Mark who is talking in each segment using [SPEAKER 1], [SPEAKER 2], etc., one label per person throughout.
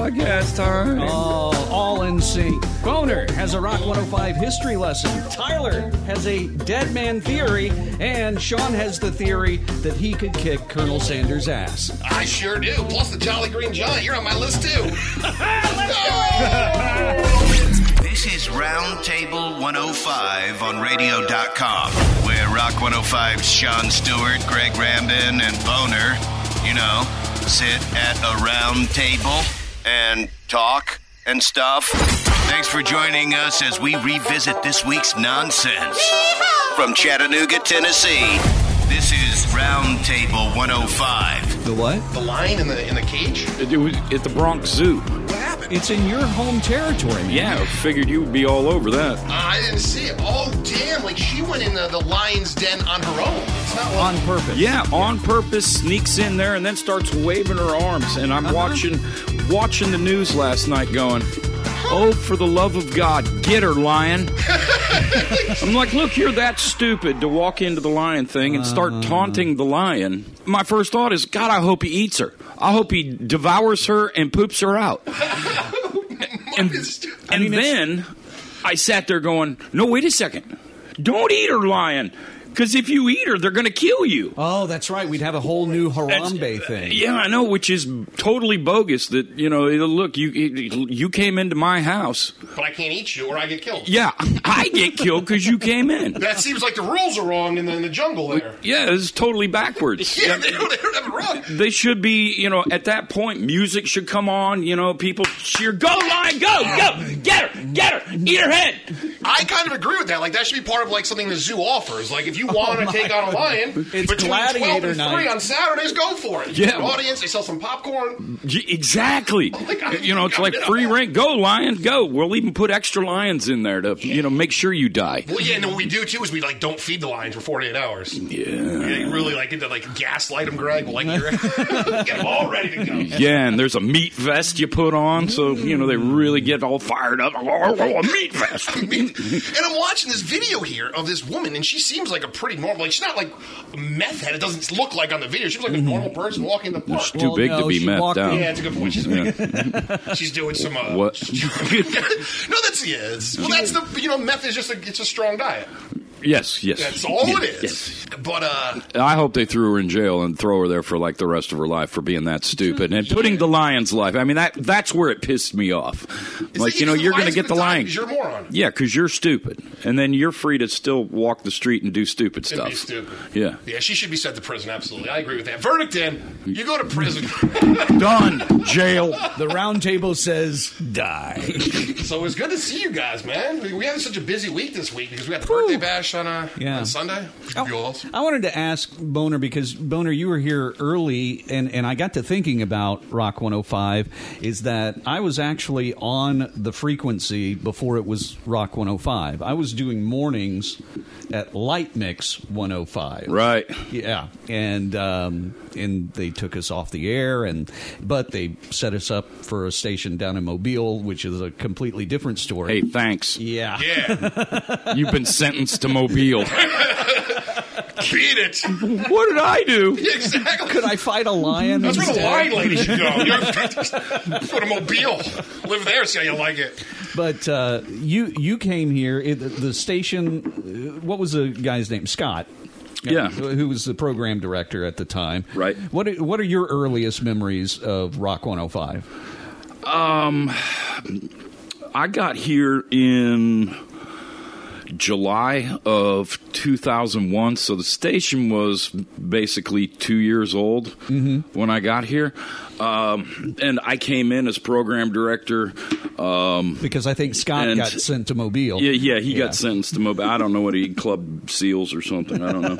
[SPEAKER 1] podcast time.
[SPEAKER 2] Oh, all in sync. Boner has a Rock 105 history lesson. Tyler has a dead man theory. And Sean has the theory that he could kick Colonel Sanders' ass.
[SPEAKER 3] I sure do. Plus the Jolly Green Giant. You're on my list, too.
[SPEAKER 2] Let's go!
[SPEAKER 4] This is Roundtable 105 on Radio.com, where Rock 105's Sean Stewart, Greg Rambin, and Boner, sit at a round table and talk and stuff. Thanks for joining us as we revisit this week's nonsense. From Chattanooga, Tennessee, this is Roundtable 105.
[SPEAKER 2] The what?
[SPEAKER 3] The lion in the cage?
[SPEAKER 1] It was at the Bronx Zoo.
[SPEAKER 3] What happened?
[SPEAKER 2] It's in your home territory, man.
[SPEAKER 1] Yeah, I figured you would be all over that.
[SPEAKER 3] I didn't see it. Oh, damn. Like, she went in the lion's den on her own. It's not like...
[SPEAKER 2] On purpose.
[SPEAKER 1] Yeah, on purpose, sneaks in there and then starts waving her arms. And I'm watching the news last night going, oh, for the love of God, get her, lion. I'm like, look, you're that stupid to walk into the lion thing and start taunting the lion. My first thought is, God, I hope he eats her. I hope he devours her and poops her out. and then I sat there going, no, wait a second. Don't eat her, lion. Because if you eat her, they're going to kill you.
[SPEAKER 2] Oh, that's right. We'd have a whole new Harambe thing.
[SPEAKER 1] Yeah, I know, which is totally bogus. That, look, you came into my house.
[SPEAKER 3] But I can't eat you or I get killed.
[SPEAKER 1] Yeah, I get killed because you came in.
[SPEAKER 3] That seems like the rules are wrong in the jungle there.
[SPEAKER 1] Yeah, it's totally backwards.
[SPEAKER 3] Yeah, they don't have it wrong.
[SPEAKER 1] They should be, at that point, music should come on, people cheer, go, lion, go, get her, eat her head.
[SPEAKER 3] I kind of agree with that. Like, that should be part of, like, something the zoo offers. Like, if you want to take on a lion,
[SPEAKER 2] it's
[SPEAKER 3] between 12
[SPEAKER 2] Gladiator
[SPEAKER 3] and 3
[SPEAKER 2] night.
[SPEAKER 3] on Saturdays, go for it.
[SPEAKER 1] Yeah.
[SPEAKER 3] An audience, they sell some popcorn.
[SPEAKER 1] Exactly. It's like free reign. Go, lion, go. We'll even put extra lions in there to, make sure you die.
[SPEAKER 3] Well, yeah, and what we do, too, is we, don't feed the lions for 48 hours.
[SPEAKER 1] Yeah.
[SPEAKER 3] You really, get to, gaslight them, Greg. Like, you're get them all ready to go.
[SPEAKER 1] Yeah, and there's a meat vest you put on, so, they really get all fired up. Oh, a meat vest.
[SPEAKER 3] And I'm watching this video here of this woman, and she seems like a pretty normal, she's not like a meth head. It doesn't look like on the video. She was like a normal person walking the park.
[SPEAKER 1] It's too big to be methed down.
[SPEAKER 3] Yeah, it's a good point. She's doing some.
[SPEAKER 1] What?
[SPEAKER 3] No, that's the meth is just it's a strong diet.
[SPEAKER 1] Yes.
[SPEAKER 3] That's all it is.
[SPEAKER 1] Yes.
[SPEAKER 3] But
[SPEAKER 1] I hope they threw her in jail and throw her there for the rest of her life for being that stupid and putting the lion's life. I mean, that's where it pissed me off. You're going to get the lion.
[SPEAKER 3] Because you're a moron.
[SPEAKER 1] Yeah, because you're stupid, and then you're free to still walk the street and do stupid stuff.
[SPEAKER 3] Be stupid.
[SPEAKER 1] Yeah.
[SPEAKER 3] Yeah, she should be sent to prison. Absolutely, I agree with that. Verdict in. You go to prison.
[SPEAKER 1] Done. Jail.
[SPEAKER 2] The round table says die.
[SPEAKER 3] So it was good to see you guys, man. We had such a busy week this week because we had the birthday bash on Sunday.
[SPEAKER 2] I wanted to ask Boner, because Boner, you were here early, and I got to thinking about Rock 105, is that I was actually on the frequency before it was Rock 105. I was doing mornings at Light Mix 105.
[SPEAKER 1] Right.
[SPEAKER 2] Yeah, and they took us off the air, but they set us up for a station down in Mobile, which is a completely different story.
[SPEAKER 1] Hey, thanks.
[SPEAKER 2] Yeah.
[SPEAKER 1] You've been sentenced to Mobile.
[SPEAKER 3] Beat it.
[SPEAKER 1] What did I do?
[SPEAKER 3] Exactly.
[SPEAKER 2] Could I fight a lion?
[SPEAKER 3] That's where the
[SPEAKER 2] instead?
[SPEAKER 3] wine lady should go. Put a Mobile. Live there, see how you like it.
[SPEAKER 2] But you came here. The station. What was the guy's name? Scott.
[SPEAKER 1] Yeah.
[SPEAKER 2] Who was the program director at the time?
[SPEAKER 1] Right.
[SPEAKER 2] What are your earliest memories of Rock 105?
[SPEAKER 1] I got here in July of 2001, so the station was basically 2 years old when I got here. And I came in as program director.
[SPEAKER 2] Because I think Scott got sent to Mobile.
[SPEAKER 1] Yeah, he got sentenced to Mobile. I don't know what he Club Seals or something. I don't know.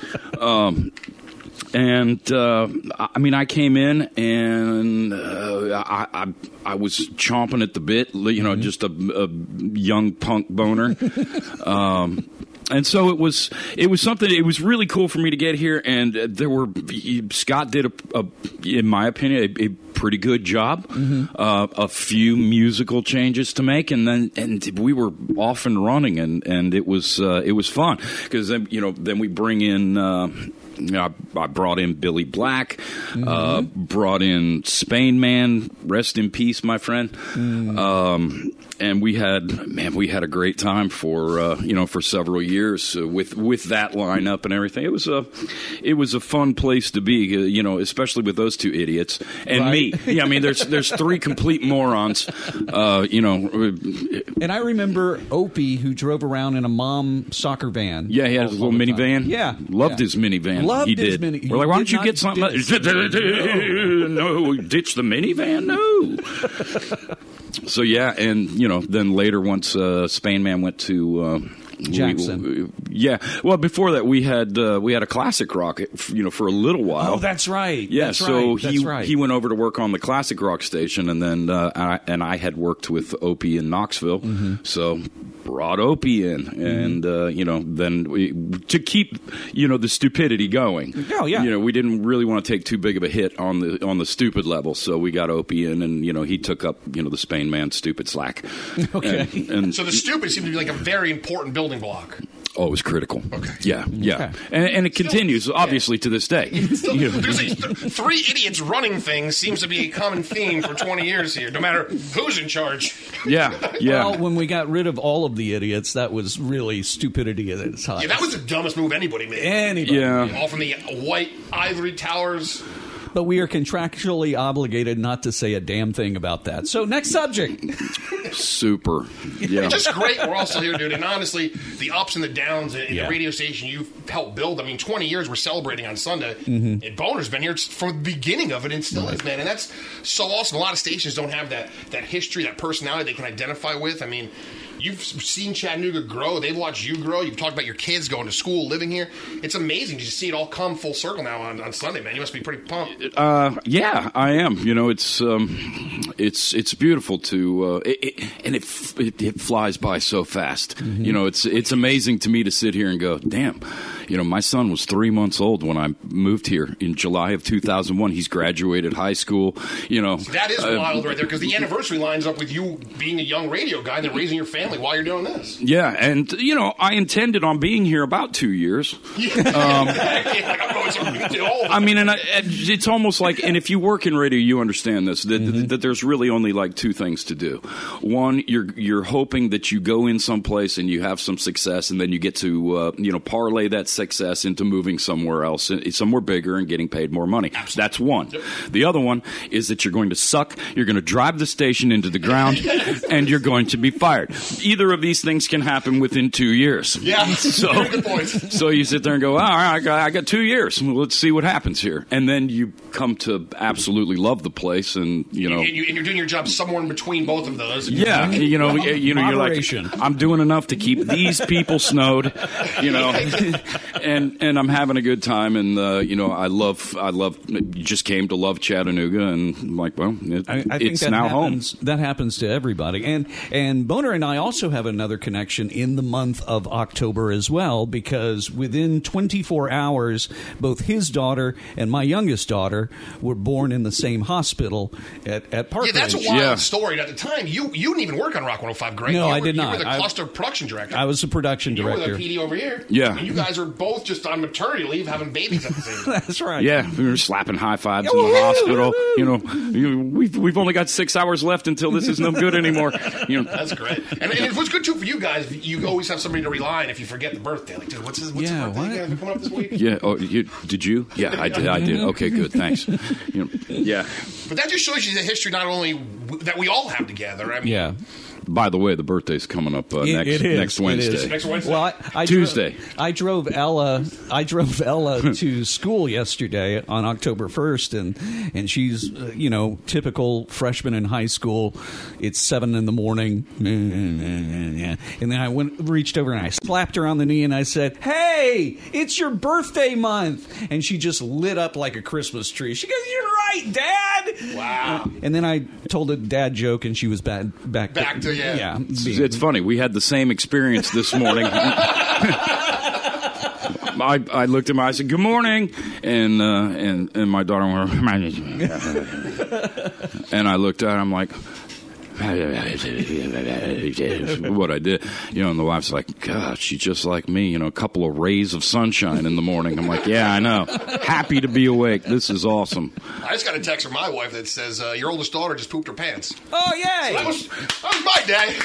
[SPEAKER 1] I came in and I was chomping at the bit, just a young punk boner. And so it was something. It was really cool for me to get here, and Scott did in my opinion, a pretty good job. A few musical changes to make, and we were off and running, and it was fun because then we bring in. I brought in Billy Black, brought in Spain Man, rest in peace, my friend. And we had a great time for several years with that lineup and everything. It was a fun place to be, especially with those two idiots and me. Yeah, I mean, there's three complete morons,
[SPEAKER 2] And I remember Opie, who drove around in a mom soccer van.
[SPEAKER 1] Yeah, he had his little minivan.
[SPEAKER 2] Yeah,
[SPEAKER 1] loved his minivan.
[SPEAKER 2] Loved
[SPEAKER 1] he
[SPEAKER 2] his
[SPEAKER 1] did.
[SPEAKER 2] mini.
[SPEAKER 1] We're like, why don't you get something? No, ditch the minivan. No. So yeah, and then later once Spain Man went to
[SPEAKER 2] Jackson.
[SPEAKER 1] Well, before that we had a classic rock, for a little while.
[SPEAKER 2] Oh, that's right.
[SPEAKER 1] Yeah,
[SPEAKER 2] that's
[SPEAKER 1] so
[SPEAKER 2] right.
[SPEAKER 1] he went over to work on the classic rock station, and then I had worked with Opie in Knoxville, so brought Opie in, and then to keep the stupidity going.
[SPEAKER 2] Oh yeah.
[SPEAKER 1] We didn't really want to take too big of a hit on the stupid level, so we got Opie in, and he took up the Spain Man stupid slack.
[SPEAKER 2] Okay.
[SPEAKER 3] And so the stupid seemed to be like a very important building block.
[SPEAKER 1] Oh, it was critical.
[SPEAKER 3] Okay.
[SPEAKER 1] Yeah.
[SPEAKER 2] Okay.
[SPEAKER 1] And it continues, obviously, to this day.
[SPEAKER 3] Three idiots running things seems to be a common theme for 20 years here, no matter who's in charge.
[SPEAKER 1] Yeah.
[SPEAKER 2] Well, when we got rid of all of the idiots, that was really stupidity at its highest.
[SPEAKER 3] Yeah, that was the dumbest move anybody made.
[SPEAKER 1] Yeah.
[SPEAKER 3] All from the white ivory towers.
[SPEAKER 2] But we are contractually obligated not to say a damn thing about that. So, next subject.
[SPEAKER 1] Super. Yeah.
[SPEAKER 3] Just great. We're also here, dude. And honestly, the ups and the downs in the radio station you've helped build. I mean, 20 years we're celebrating on Sunday. And Boner's been here from the beginning of it and still is, man. And that's so awesome. A lot of stations don't have that history, that personality they can identify with. I mean, you've seen Chattanooga grow. They've watched you grow. You've talked about your kids going to school, living here. It's amazing to see it all come full circle now on Sunday, man. You must be pretty pumped.
[SPEAKER 1] Yeah, I am. It's beautiful to, and it flies by so fast. It's amazing to me to sit here and go, damn. My son was 3 months old when I moved here in July of 2001. He's graduated high school.
[SPEAKER 3] That is wild right there, because the anniversary lines up with you being a young radio guy and then raising your family while you're doing this.
[SPEAKER 1] Yeah, and I intended on being here about 2 years. I mean, and it's almost like, and if you work in radio, you understand this, that there's really only like two things to do. One, you're hoping that you go in someplace and you have some success, and then you get to parlay that success into moving somewhere else, somewhere bigger, and getting paid more money. Absolutely. That's one. Yep. The other one is that you're going to suck, you're going to drive the station into the ground, and you're going to be fired. Either of these things can happen within 2 years.
[SPEAKER 3] Yeah.
[SPEAKER 1] So you sit there and go, all right, I got 2 years. Well, let's see what happens here. And then you come to absolutely love the place, and
[SPEAKER 3] and you're doing your job somewhere in between both of those.
[SPEAKER 1] Yeah, you're like, I'm doing enough to keep these people snowed, and I'm having a good time, and I love. Just came to love Chattanooga, and I'm like, well,
[SPEAKER 2] I think
[SPEAKER 1] it's
[SPEAKER 2] that
[SPEAKER 1] now
[SPEAKER 2] happens,
[SPEAKER 1] home.
[SPEAKER 2] That happens to everybody, and Boner and I also have another connection in the month of October as well, because within 24 hours, both his daughter and my youngest daughter were born in the same hospital at Parkridge.
[SPEAKER 3] Yeah, that's a wild story. At the time, you didn't even work on Rock 105, Greg.
[SPEAKER 2] No, I did not.
[SPEAKER 3] You were the cluster production director.
[SPEAKER 2] I was the production director.
[SPEAKER 3] You were the PD over here.
[SPEAKER 1] Yeah.
[SPEAKER 3] And you guys are both just on maternity leave having babies at the same time.
[SPEAKER 2] That's right.
[SPEAKER 1] Yeah, we were slapping high fives in the hospital. We've only got 6 hours left until this is no good anymore.
[SPEAKER 3] That's great. And what's good too for you guys, you always have somebody to rely on if you forget the birthday. Like, dude, what's his birthday coming up this week?
[SPEAKER 1] Yeah. Oh, did you? Yeah, I did. Okay, good. Thanks. Yeah.
[SPEAKER 3] But that just shows you the history not only that we all have together. I mean,
[SPEAKER 2] yeah.
[SPEAKER 1] By the way, the birthday's coming up next Wednesday.
[SPEAKER 3] Next Wednesday.
[SPEAKER 2] Well,
[SPEAKER 1] Tuesday.
[SPEAKER 2] I drove Ella to school yesterday on October 1st, and she's typical freshman in high school. It's 7 in the morning, and then I reached over and I slapped her on the knee and I said, "Hey, it's your birthday month!" And she just lit up like a Christmas tree. She goes, "You're right, Dad!"
[SPEAKER 3] Wow.
[SPEAKER 2] And then I told a dad joke, and she was back to
[SPEAKER 3] yeah.
[SPEAKER 1] It's funny. We had the same experience this morning. I looked at him. I said, "Good morning," and my daughter went, and I looked at her. I'm like, what I did, and the wife's like, God, she's just like me, a couple of rays of sunshine in the morning. I'm like, yeah, I know. Happy to be awake. This is awesome.
[SPEAKER 3] I just got a text from my wife that says, your oldest daughter just pooped her pants.
[SPEAKER 2] Oh, yay.
[SPEAKER 3] So that was my day.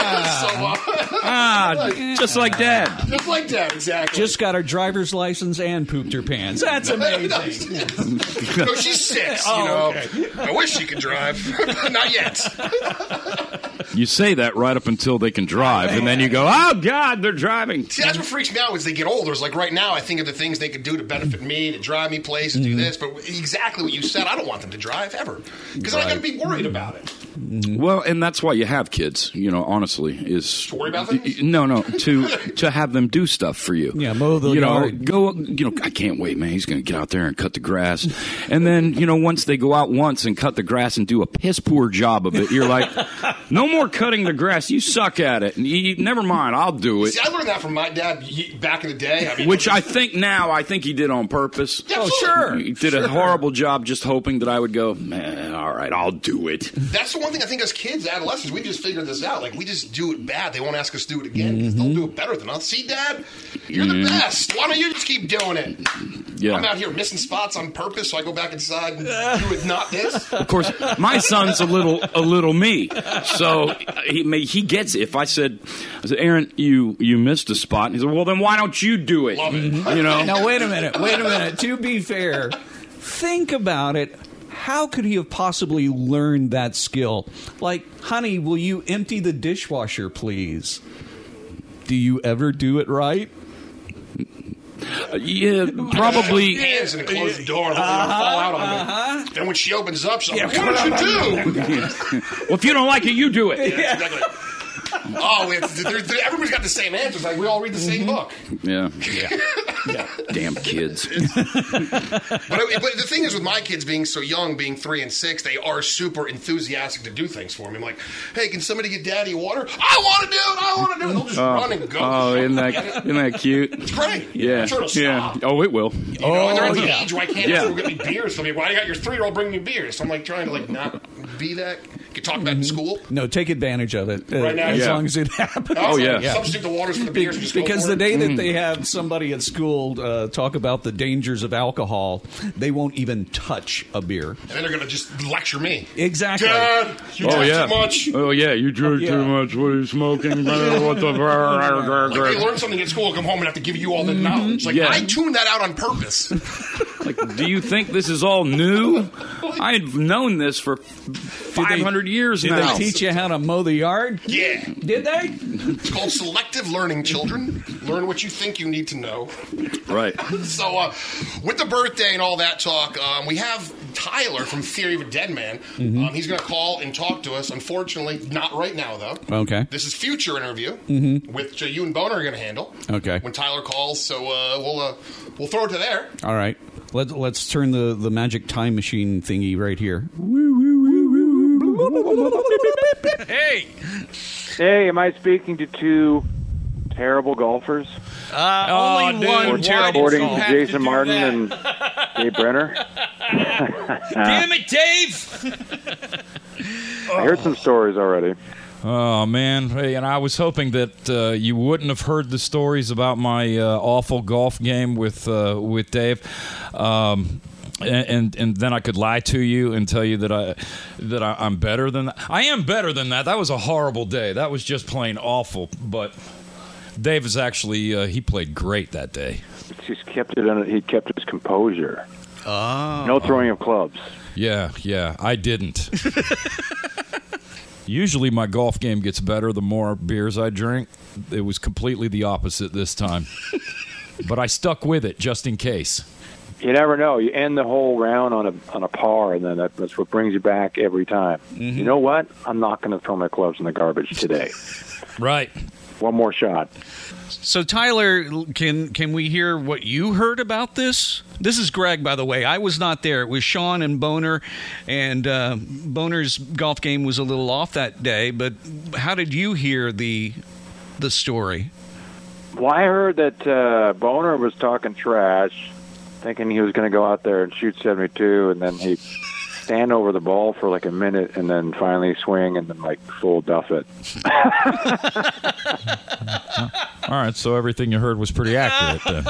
[SPEAKER 2] Yeah.
[SPEAKER 1] Just like Dad.
[SPEAKER 3] Just like Dad, exactly.
[SPEAKER 2] Just got her driver's license and pooped her pants. That's amazing.
[SPEAKER 3] No, she's 6, Okay. I wish she could drive. Not yet.
[SPEAKER 1] You say that right up until they can drive, and then you go, oh, God, they're driving.
[SPEAKER 3] See, that's what freaks me out as they get older. It's like right now I think of the things they could do to benefit me, to drive me places, do this. But exactly what you said, I don't want them to drive ever. Because I'm going to be worried about it.
[SPEAKER 1] Well, and that's why you have kids, honestly, is...
[SPEAKER 3] To worry about things?
[SPEAKER 1] No, to have them do stuff for you.
[SPEAKER 2] Yeah, mow the yard.
[SPEAKER 1] Go, I can't wait, man. He's going to get out there and cut the grass. And then, once they go out once and cut the grass and do a piss-poor job of it, you're like, no more cutting the grass. You suck at it. Never mind, I'll do it.
[SPEAKER 3] See, I learned that from my dad back in the day.
[SPEAKER 1] Which I think he did on purpose.
[SPEAKER 3] Yeah, sure.
[SPEAKER 1] He did a horrible job just hoping that I would go, man, all right, I'll do it.
[SPEAKER 3] That's the one thing I think as kids, adolescents, we just figured this out. Like, we just do it bad. They won't ask us to do it again because they'll do it better than us. See, Dad? You're the best. Why don't you just keep doing it?
[SPEAKER 1] Yeah.
[SPEAKER 3] I'm out here missing spots on purpose, so I go back inside and do it not this.
[SPEAKER 1] Of course, my son's a little me, so he gets it. If I said, Aaron, you missed a spot, and he said, well, then why don't you do it?
[SPEAKER 3] Love it.
[SPEAKER 2] Now, wait a minute. To be fair, think about it. How could he have possibly learned that skill? Like, honey, will you empty the dishwasher, please? Do you ever do it right?
[SPEAKER 1] Yeah, probably.
[SPEAKER 3] Hands and close the door and let her fall out on me. Then when she opens up, she's like, what did you do?
[SPEAKER 1] Well, if you don't like it, you do it.
[SPEAKER 3] Yeah, exactly. Oh, everybody's got the same answers. Like, we all read the same book.
[SPEAKER 1] Yeah. Damn kids.
[SPEAKER 3] But the thing is, with my kids being so young, being 3 and 6, they are super enthusiastic to do things for me. I'm like, hey, can somebody get Daddy water? I want to do it. They'll just run and go.
[SPEAKER 1] Oh, isn't that cute?
[SPEAKER 3] It's great.
[SPEAKER 1] Yeah.
[SPEAKER 3] I'm sure it'll stop.
[SPEAKER 1] Oh, it will.
[SPEAKER 3] And they're at the age where I can't go get me beers. So I'm like, why you got your 3-year-old bringing me beers? So I'm like trying to not be that. You can talk about it in school.
[SPEAKER 2] No, take advantage of it.
[SPEAKER 3] Right now,
[SPEAKER 2] as long as it happens.
[SPEAKER 1] Oh, yeah.
[SPEAKER 3] Substitute the waters for the beers.
[SPEAKER 2] Because the day that they have somebody at school talk about the dangers of alcohol, they won't even touch a beer. And
[SPEAKER 3] then they're going to just lecture me.
[SPEAKER 2] Exactly.
[SPEAKER 3] Dad, you drink too much.
[SPEAKER 1] Oh, yeah, you drink too much. What are you smoking? What the...
[SPEAKER 3] Like they learn something at school and come home and have to give you all the knowledge. Like, I tuned that out on purpose.
[SPEAKER 1] Like, do you think this is all new? I've known this for 500 years now.
[SPEAKER 2] Did they teach you how to mow the yard?
[SPEAKER 3] Yeah.
[SPEAKER 2] Did they?
[SPEAKER 3] It's called selective learning, children. Learn what you think you need to know.
[SPEAKER 1] Right.
[SPEAKER 3] So, with the birthday and all that talk, we have Tyler from Theory of a Dead Man. He's going to call and talk to us. Unfortunately, not right now, though.
[SPEAKER 2] Okay.
[SPEAKER 3] This is future interview, which you and Boner are going to handle.
[SPEAKER 2] Okay.
[SPEAKER 3] When Tyler calls, so we'll throw it to there.
[SPEAKER 2] All right. Let's turn the magic time machine thingy right here.
[SPEAKER 5] Hey, am I speaking to two terrible golfers?
[SPEAKER 6] Only one terrible
[SPEAKER 5] According
[SPEAKER 6] golfer.
[SPEAKER 5] to Jason Martin and Dave Brenner.
[SPEAKER 6] Damn it, Dave!
[SPEAKER 5] I heard some stories already.
[SPEAKER 6] Oh, man. Hey, and I was hoping that you wouldn't have heard the stories about my awful golf game with Dave. And then I could lie to you and tell you that I'm better than that. I am better than that. That was a horrible day. That was just plain awful. But Dave is actually he played great that day.
[SPEAKER 5] He kept his composure.
[SPEAKER 2] Oh.
[SPEAKER 5] No throwing of clubs.
[SPEAKER 6] Yeah, I didn't. Usually my golf game gets better the more beers I drink. It was completely the opposite this time. But I stuck with it just in case.
[SPEAKER 5] You never know. You end the whole round on a par, and then that's what brings you back every time. You know what? I'm not going to throw my clubs in the garbage today.
[SPEAKER 6] Right.
[SPEAKER 5] One more shot.
[SPEAKER 2] So, Tyler, can we hear what you heard about this? This is Greg, by the way. I was not there. It was Sean and Boner, and Boner's golf game was a little off that day. But how did you hear the story?
[SPEAKER 5] Well, I heard that Boner was talking trash, thinking he was going to go out there and shoot 72, and then he'd stand over the ball for like a minute, and then finally swing, and then like full duff it.
[SPEAKER 6] All right, so everything you heard was pretty accurate then.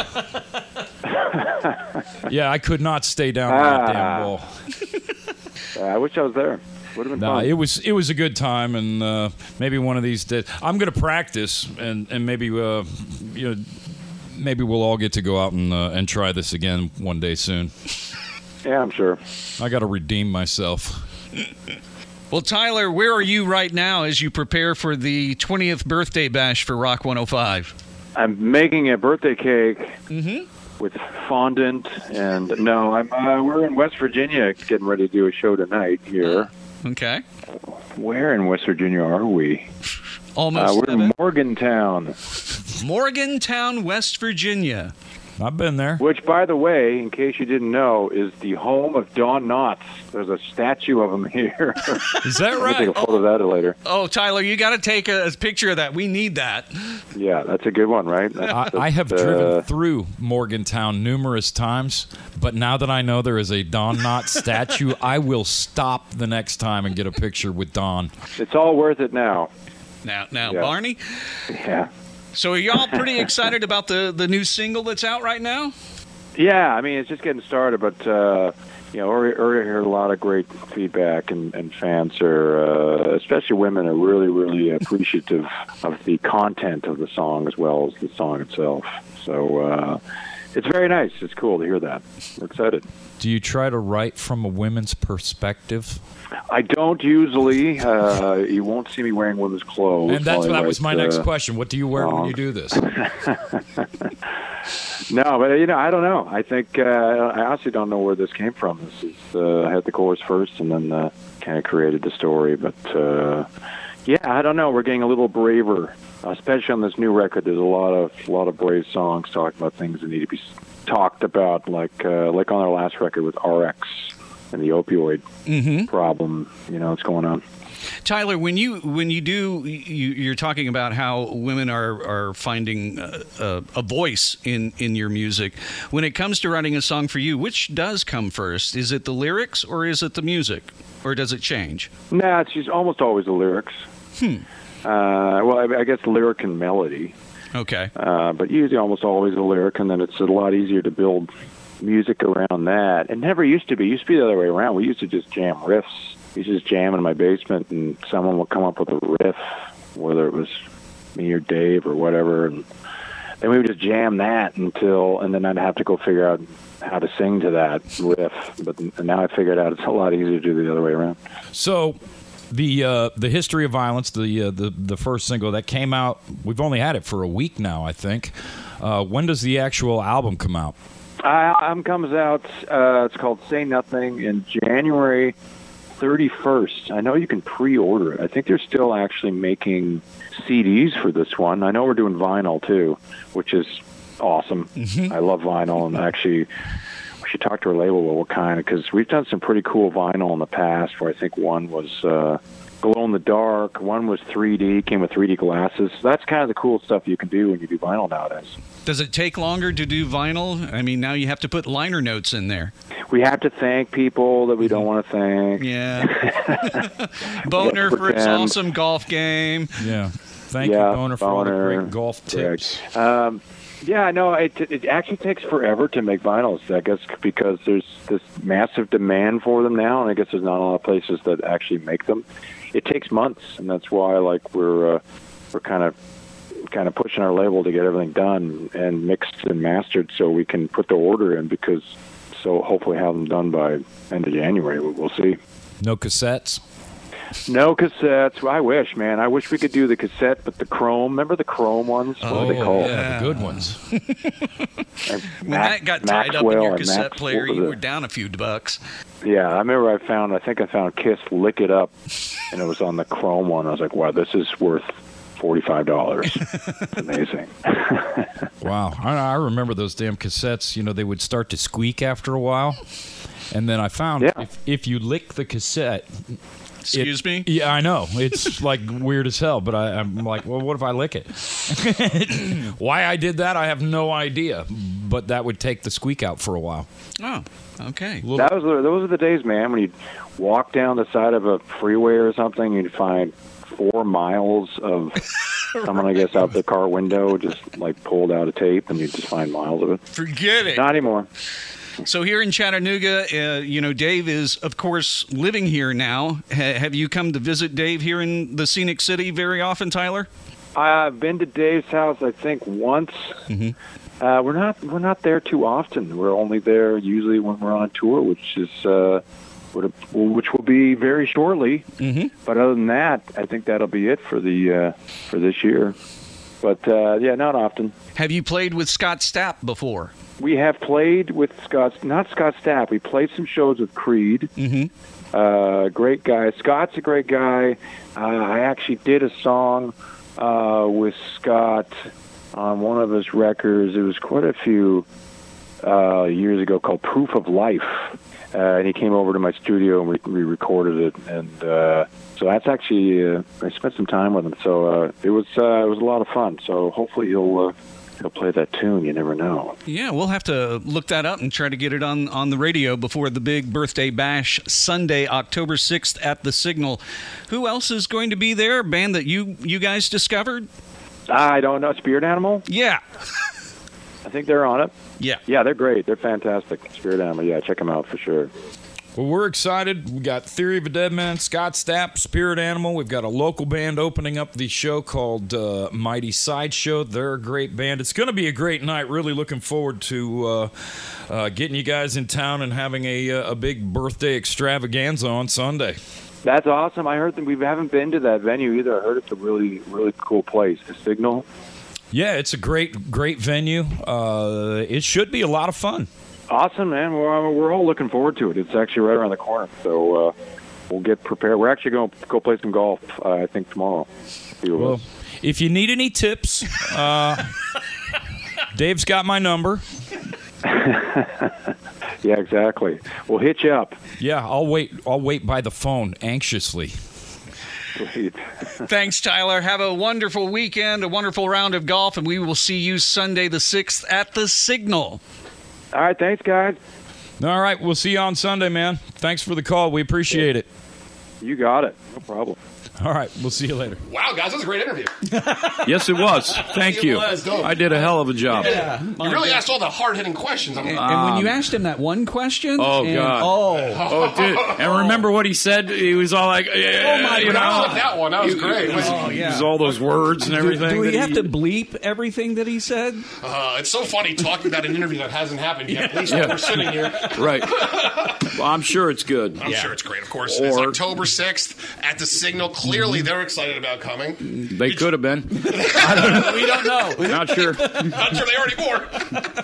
[SPEAKER 6] Yeah, I could not stay down on that damn ball.
[SPEAKER 5] I wish I was there. Would have been fun.
[SPEAKER 6] It was a good time, and maybe one of these days I'm going to practice, and maybe maybe we'll all get to go out and try this again one day soon.
[SPEAKER 5] Yeah, I'm sure.
[SPEAKER 6] I got to redeem myself.
[SPEAKER 2] Well, Tyler, where are you right now as you prepare for the 20th birthday bash for Rock 105?
[SPEAKER 5] I'm making a birthday cake with fondant, and we're in West Virginia getting ready to do a show tonight here.
[SPEAKER 2] Okay.
[SPEAKER 5] Where in West Virginia are we?
[SPEAKER 2] Almost.
[SPEAKER 5] We're in Morgantown.
[SPEAKER 2] Morgantown, West Virginia.
[SPEAKER 6] I've been there.
[SPEAKER 5] Which, by the way, in case you didn't know, is the home of Don Knotts. There's a statue of him here.
[SPEAKER 6] Is that
[SPEAKER 5] I'll
[SPEAKER 6] right?
[SPEAKER 5] take a photo of that later.
[SPEAKER 2] Oh, Tyler, you got to take a picture of that. We need that.
[SPEAKER 5] Yeah, that's a good one, right?
[SPEAKER 6] I have driven through Morgantown numerous times, but now that I know there is a Don Knotts statue, I will stop the next time and get a picture with Don.
[SPEAKER 5] It's all worth it now.
[SPEAKER 2] Now,
[SPEAKER 5] Yeah.
[SPEAKER 2] Barney?
[SPEAKER 5] Yeah.
[SPEAKER 2] So are y'all pretty excited about the new single that's out right now?
[SPEAKER 5] Yeah, I mean, it's just getting started, but, we heard a lot of great feedback, and fans are, especially women, are really, really appreciative of the content of the song as well as the song itself. So it's very nice. It's cool to hear that. We're excited.
[SPEAKER 6] Do you try to write from a women's perspective?
[SPEAKER 5] I don't usually. You won't see me wearing women's clothes.
[SPEAKER 6] And that was my next question. What do you wear when you do this?
[SPEAKER 5] No, but I don't know. I think I honestly don't know where this came from. This is I had the chorus first, and then kind of created the story. But I don't know. We're getting a little braver, especially on this new record. There's a lot of brave songs talking about things that need to be talked about, like on our last record with RX and the opioid problem. What's going on.
[SPEAKER 2] Tyler, when you do, you're talking about how women are finding a voice in your music. When it comes to writing a song for you, which does come first? Is it the lyrics or is it the music? Or does it change?
[SPEAKER 5] Nah, it's almost always the lyrics. I guess lyric and melody.
[SPEAKER 2] Okay.
[SPEAKER 5] But usually almost always the lyric, and then it's a lot easier to build music around that. It never used to be. It used to be the other way around. We used to just jam riffs. We used to just jam in my basement, and someone would come up with a riff, whether it was me or Dave or whatever, and then we would just jam that and then I'd have to go figure out how to sing to that riff. But now I figured out it's a lot easier to do the other way around.
[SPEAKER 6] So the History of Violence, the first single that came out, we've only had it for a week now, I think. When does the actual album come out?
[SPEAKER 5] Album comes out, it's called Say Nothing, in January 31st. I know you can pre-order it. I think they're still actually making CDs for this one. I know we're doing vinyl too, which is awesome. I love vinyl, and actually we should talk to our label about what kind, because we've done some pretty cool vinyl in the past, where I think one was glow in the dark, one was 3D, came with 3D glasses. So that's kind of the cool stuff you can do when you do vinyl nowadays. Does
[SPEAKER 2] it take longer to do vinyl? I mean, now you have to put liner notes in there.
[SPEAKER 5] We have to thank people that we don't want to thank.
[SPEAKER 2] Yeah. Boner for his awesome golf game.
[SPEAKER 6] Yeah. Thank you, Boner, for all the great golf tips.
[SPEAKER 5] Yeah, no, it actually takes forever to make vinyls, I guess, because there's this massive demand for them now, and I guess there's not a lot of places that actually make them. It takes months, and that's why we're kind of pushing our label to get everything done and mixed and mastered so we can put the order in, so hopefully have them done by end of January. We'll see.
[SPEAKER 6] No cassettes?
[SPEAKER 5] No cassettes. I wish, man. I wish we could do the cassette, but the chrome. Remember the chrome ones? What are they called?
[SPEAKER 6] Yeah, the good ones.
[SPEAKER 2] When that got tied up in your cassette player, you were down a few bucks.
[SPEAKER 5] Yeah, I remember I think I found Kiss Lick It Up, and it was on the chrome one. I was like, wow, this is worth $45. It's amazing.
[SPEAKER 6] Wow. I remember those damn cassettes. They would start to squeak after a while. And then I found if you lick the cassette,
[SPEAKER 2] Excuse me?
[SPEAKER 6] Yeah, I know. It's like weird as hell, but I'm like, well, what if I lick it? Why I did that, I have no idea. But that would take the squeak out for a while.
[SPEAKER 2] Oh, okay.
[SPEAKER 5] Those are the days, man, when you'd walk down the side of a freeway or something, you'd find 4 miles of someone, I guess, out the car window just like pulled out a tape, and you'd just find miles of it.
[SPEAKER 2] Forget it.
[SPEAKER 5] Not anymore.
[SPEAKER 2] So here in Chattanooga, Dave is, of course, living here now. Have you come to visit Dave here in the Scenic City very often, Tyler?
[SPEAKER 5] I've been to Dave's house, I think, once.
[SPEAKER 2] Mm-hmm.
[SPEAKER 5] We're not there too often. We're only there usually when we're on tour, which will be very shortly.
[SPEAKER 2] Mm-hmm.
[SPEAKER 5] But other than that, I think that'll be it for this year. But not often.
[SPEAKER 2] Have you played with Scott Stapp before?
[SPEAKER 5] We have played with not Scott Stapp. We played some shows with Creed.
[SPEAKER 2] Mm-hmm.
[SPEAKER 5] Great guy. Scott's a great guy. I actually did a song with Scott on one of his records. It was quite a few years ago, called Proof of Life. And he came over to my studio and we recorded it. And so that's actually I spent some time with him. So it was a lot of fun. So hopefully he'll play that tune. You never know.
[SPEAKER 2] Yeah, we'll have to look that up and try to get it on the radio before the big birthday bash Sunday, October 6th at the Signal. Who else is going to be there? A band that you guys discovered?
[SPEAKER 5] I don't know. Spirit Animal?
[SPEAKER 2] Yeah.
[SPEAKER 5] I think they're on it.
[SPEAKER 2] Yeah.
[SPEAKER 5] Yeah, they're great. They're fantastic. Spirit Animal. Yeah, check them out for sure.
[SPEAKER 6] Well, we're excited. We got Theory of a Deadman, Scott Stapp, Spirit Animal. We've got a local band opening up the show called Mighty Sideshow. They're a great band. It's going to be a great night. Really looking forward to getting you guys in town and having a big birthday extravaganza on Sunday.
[SPEAKER 5] That's awesome. I heard that we haven't been to that venue either. I heard it's a really, really cool place, the Signal.
[SPEAKER 6] Yeah, it's a great venue. It should be a lot of fun.
[SPEAKER 5] Awesome, man. We're all looking forward to it. It's actually right around the corner, so we'll get prepared. We're actually going to go play some golf, I think, tomorrow.
[SPEAKER 6] Well, if you need any tips, Dave's got my number.
[SPEAKER 5] Yeah, exactly. We'll hit you up.
[SPEAKER 6] Yeah, I'll wait by the phone anxiously.
[SPEAKER 5] Sweet.
[SPEAKER 2] Thanks, Tyler. Have a wonderful weekend, a wonderful round of golf, and we will see you Sunday the 6th at the Signal.
[SPEAKER 5] All right, thanks, guys.
[SPEAKER 6] All right, we'll see you on Sunday, man. Thanks for the call. We appreciate it.
[SPEAKER 5] You got it. No problem.
[SPEAKER 6] All right, we'll see you later.
[SPEAKER 3] Wow, guys, that was a great interview.
[SPEAKER 1] Yes, it was. Thank you.
[SPEAKER 3] was, dope.
[SPEAKER 1] I did a hell of a job.
[SPEAKER 2] Yeah.
[SPEAKER 3] You really asked all the hard-hitting questions.
[SPEAKER 2] And when you asked him that one question...
[SPEAKER 1] Oh, God. Oh, dude. And remember what he said? He was all like,
[SPEAKER 3] Oh, my God. I like that one. That was great.
[SPEAKER 1] He was all those words and everything.
[SPEAKER 2] Do we have to bleep everything that he said?
[SPEAKER 3] It's so funny talking about an interview that hasn't happened yet. At least we're sitting here.
[SPEAKER 1] Right. Well, I'm sure it's good.
[SPEAKER 3] I'm sure it's great, of course. It's October 6th at the Signal. Clearly, they're excited about coming.
[SPEAKER 1] They could have been.
[SPEAKER 3] We don't know.
[SPEAKER 1] Not sure.
[SPEAKER 3] Not sure they already were.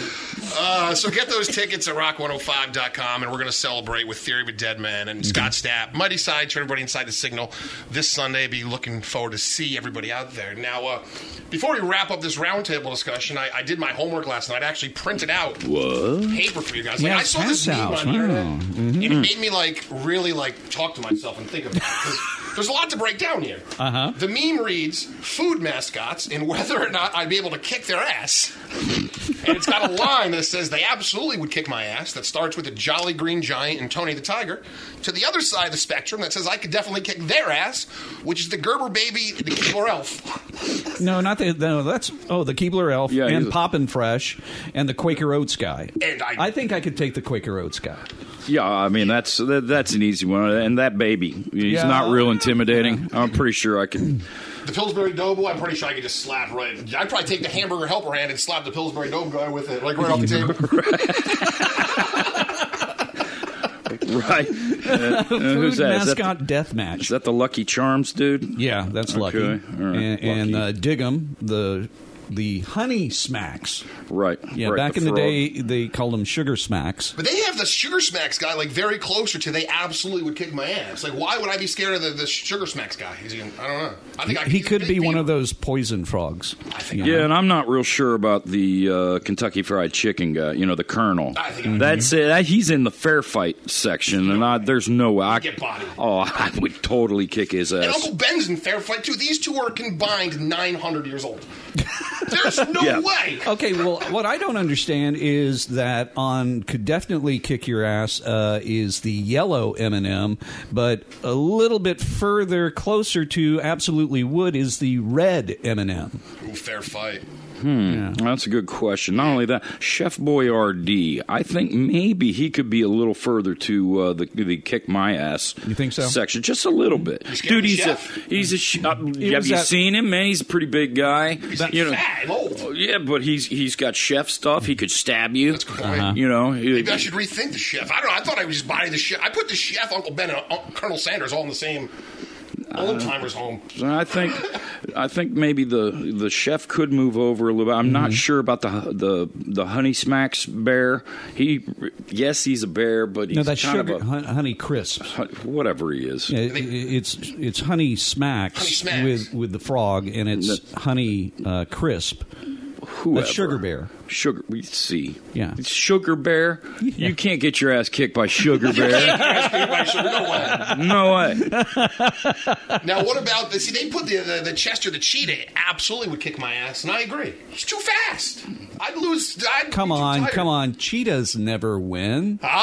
[SPEAKER 3] So get those tickets at rock105.com, and we're going to celebrate with Theory of a Deadman and Scott Stapp. Mighty Sideshow, everybody inside the Signal this Sunday. Be looking forward to see everybody out there. Now, before we wrap up this roundtable discussion, I did my homework last night. I actually printed out paper for you guys. Like, I saw this meme on the internet, and it made me really talk to myself and think about it. 'Cause there's a lot to break down here. The meme reads, food mascots and whether or not I'd be able to kick their ass. And it's got a line that says they absolutely would kick my ass, that starts with the Jolly Green Giant and Tony the Tiger, to the other side of the spectrum that says I could definitely kick their ass, which is the Gerber Baby, the Keebler Elf.
[SPEAKER 2] No, not the... No, that's... Oh, the Keebler Elf and Poppin' Fresh and the Quaker Oats guy. And I think I could take the Quaker Oats guy.
[SPEAKER 1] Yeah, I mean, that's an easy one. And that baby, he's not real intimidating. I'm pretty sure I can...
[SPEAKER 3] The Pillsbury Doughboy, I'm pretty sure I could just slap right... I'd probably take the hamburger helper hand and slap the Pillsbury Doughboy with it, like right off the table.
[SPEAKER 1] Right. Who's that?
[SPEAKER 2] Mascot death match.
[SPEAKER 1] Is that the Lucky Charms dude?
[SPEAKER 2] Yeah, that's Lucky.
[SPEAKER 1] All right.
[SPEAKER 2] And Diggum, the the Honey Smacks.
[SPEAKER 6] Right.
[SPEAKER 2] Yeah,
[SPEAKER 6] right,
[SPEAKER 2] back in the
[SPEAKER 6] frog.
[SPEAKER 2] day, they called them Sugar Smacks.
[SPEAKER 3] But they have the Sugar Smacks guy like very closer to they absolutely would kick my ass. Like, why would I be scared of the Sugar Smacks guy? I don't know. I think
[SPEAKER 2] He could be one of those poison frogs.
[SPEAKER 3] I think
[SPEAKER 6] Yeah, and I'm not real sure about the Kentucky Fried Chicken guy. You know, the Colonel.
[SPEAKER 3] I think
[SPEAKER 6] That's it. He's in the fair fight section, and there's no way. I
[SPEAKER 3] get bodied.
[SPEAKER 6] Oh, I would totally kick his
[SPEAKER 3] And
[SPEAKER 6] ass.
[SPEAKER 3] Uncle Ben's in fair fight too. These two are combined 900 years old. There's no
[SPEAKER 6] Yeah.
[SPEAKER 3] way.
[SPEAKER 2] Okay, well, what I don't understand is that on Could Definitely Kick Your Ass is the yellow M&M, but a little bit further, closer to Absolutely Would is the red M&M.
[SPEAKER 3] Ooh, fair fight.
[SPEAKER 6] That's a good question. Not only that, Chef Boyardee, I think maybe he could be a little further to the kick my ass.
[SPEAKER 2] You think so?
[SPEAKER 6] Section, just a little bit.
[SPEAKER 3] scared
[SPEAKER 6] Dude,
[SPEAKER 3] of
[SPEAKER 6] he's
[SPEAKER 3] Chef?
[SPEAKER 6] have
[SPEAKER 2] was
[SPEAKER 6] you
[SPEAKER 2] that-
[SPEAKER 6] seen him, man? He's a pretty big guy.
[SPEAKER 3] He's like
[SPEAKER 6] You know,
[SPEAKER 3] fat and old.
[SPEAKER 6] yeah, but he's got chef stuff. He could stab you.
[SPEAKER 3] That's a good point.
[SPEAKER 6] You know,
[SPEAKER 3] Maybe I should rethink the chef. I don't know. I thought I would just buy the chef. I put the chef, Uncle Ben, and Colonel Sanders all in the same old timers home.
[SPEAKER 6] I think maybe the chef could move over a little bit. I'm not sure about the Honey Smacks bear. He's a bear, but he's
[SPEAKER 2] No, that's
[SPEAKER 6] kind
[SPEAKER 2] Sugar
[SPEAKER 6] of a
[SPEAKER 2] Honey Crisp.
[SPEAKER 6] whatever he is.
[SPEAKER 2] Yeah, it's Honey Smacks,
[SPEAKER 3] Honey Smacks.
[SPEAKER 2] with the frog, and it's Honey Crisp.
[SPEAKER 6] Whoever.
[SPEAKER 2] That's Sugar Bear.
[SPEAKER 6] Sugar, we see.
[SPEAKER 2] Yeah.
[SPEAKER 6] It's Sugar Bear.
[SPEAKER 2] Yeah.
[SPEAKER 6] You can't get your ass kicked by Sugar Bear.
[SPEAKER 3] No way.
[SPEAKER 6] No way.
[SPEAKER 3] Now, what about the? See, they put the Chester the cheetah. Absolutely would kick my ass, and I agree. He's too fast. I'd lose. I'd
[SPEAKER 2] Come
[SPEAKER 3] be too
[SPEAKER 2] on,
[SPEAKER 3] tired.
[SPEAKER 2] come on. Cheetahs never win.
[SPEAKER 3] Well,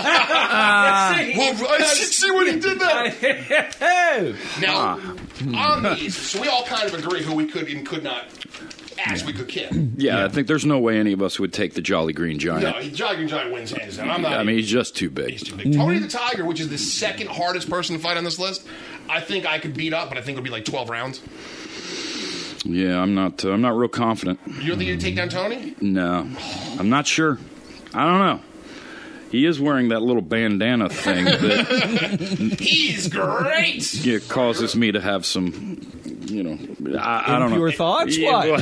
[SPEAKER 3] I see what he did there. Now, on these, so we all kind of agree who we could and could not ask we could kick.
[SPEAKER 6] Yeah, I think there's no way any of us would take the Jolly Green Giant.
[SPEAKER 3] No, Jogging Giant wins hands down. I'm not.
[SPEAKER 6] I mean, he's just too big.
[SPEAKER 3] He's too big. Tony the Tiger, which is the second hardest person to fight on this list, I think I could beat up, but I think it'll be like 12 rounds.
[SPEAKER 6] Yeah, I'm not real confident.
[SPEAKER 3] You don't think you'd take down Tony?
[SPEAKER 6] No, I'm not sure. I don't know. He is wearing that little bandana thing that
[SPEAKER 3] He's great.
[SPEAKER 6] causes me to have some, I don't know.
[SPEAKER 2] Impure thoughts?
[SPEAKER 6] Yeah,
[SPEAKER 2] What?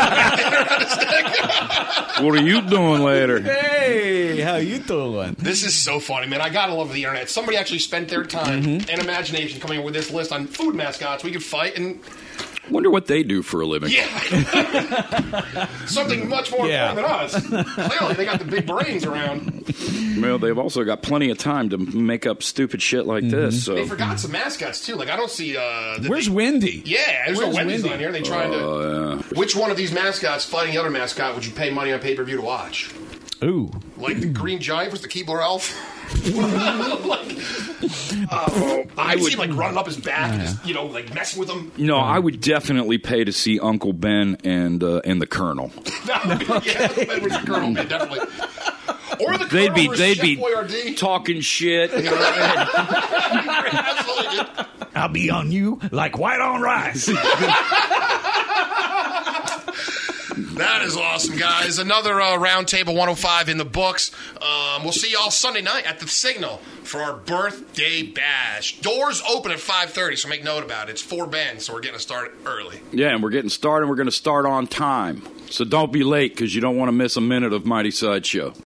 [SPEAKER 6] What are you doing later?
[SPEAKER 2] Hey, how you doing?
[SPEAKER 3] This is so funny, man. I gotta love the internet. Somebody actually spent their time and imagination coming up with this list on food mascots we could fight, and
[SPEAKER 6] Wonder what they do for a living.
[SPEAKER 3] yeah, something much more
[SPEAKER 2] Yeah.
[SPEAKER 3] important than us. Clearly, they got the big brains around.
[SPEAKER 6] Well, they've also got plenty of time to make up stupid shit like this. So
[SPEAKER 3] They forgot some mascots too. Like I don't see.
[SPEAKER 2] Where's Wendy?
[SPEAKER 3] Yeah, there's
[SPEAKER 2] Where's
[SPEAKER 3] no Wendy's
[SPEAKER 2] Wendy?
[SPEAKER 3] on here. They trying to. Which one of these mascots fighting the other mascot would you pay money on pay-per-view to watch?
[SPEAKER 2] Ooh.
[SPEAKER 3] Like the Green Giant versus the Keebler Elf? I would see him like running up his back, and just, like messing with him.
[SPEAKER 6] no, I would definitely pay to see Uncle Ben and the Colonel.
[SPEAKER 3] That would be, yeah, that was the Colonel, man, definitely. Or the
[SPEAKER 6] They'd
[SPEAKER 3] Colonel versus
[SPEAKER 6] be
[SPEAKER 3] Chef Boyardee.
[SPEAKER 6] talking shit. You know?
[SPEAKER 3] Absolutely, dude.
[SPEAKER 2] I'll be on you like white on rice.
[SPEAKER 3] That is awesome, guys. Another Roundtable 105 in the books. We'll see y'all Sunday night at the Signal for our birthday bash. Doors open at 5:30, so make note about it. It's 4 bands, so we're getting to start early.
[SPEAKER 6] Yeah, and we're getting started. We're going to start on time. So don't be late because you don't want to miss a minute of Mighty Sideshow.